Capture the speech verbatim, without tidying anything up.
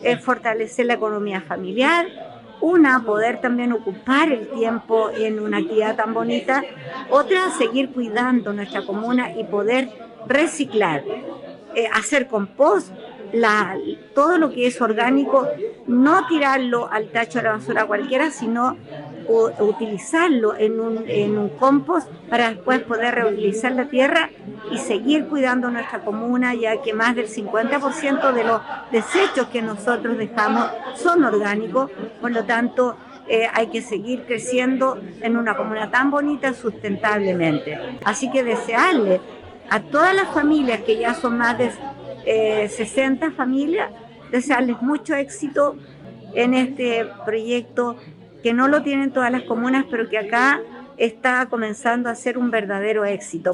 eh, fortalecer la economía familiar. Una, poder también ocupar el tiempo en una actividad tan bonita. Otra, seguir cuidando nuestra comuna y poder reciclar, eh, hacer compost, la, todo lo que es orgánico, no tirarlo al tacho de la basura cualquiera, sino u, utilizarlo en un, en un compost para después poder reutilizar la tierra y seguir cuidando nuestra comuna, ya que más del cincuenta por ciento de los desechos que nosotros dejamos son orgánicos. Por lo tanto, eh, hay que seguir creciendo en una comuna tan bonita sustentablemente. Así que desearle a todas las familias, que ya son más de eh, sesenta familias, desearles mucho éxito en este proyecto, que no lo tienen todas las comunas, pero que acá está comenzando a ser un verdadero éxito.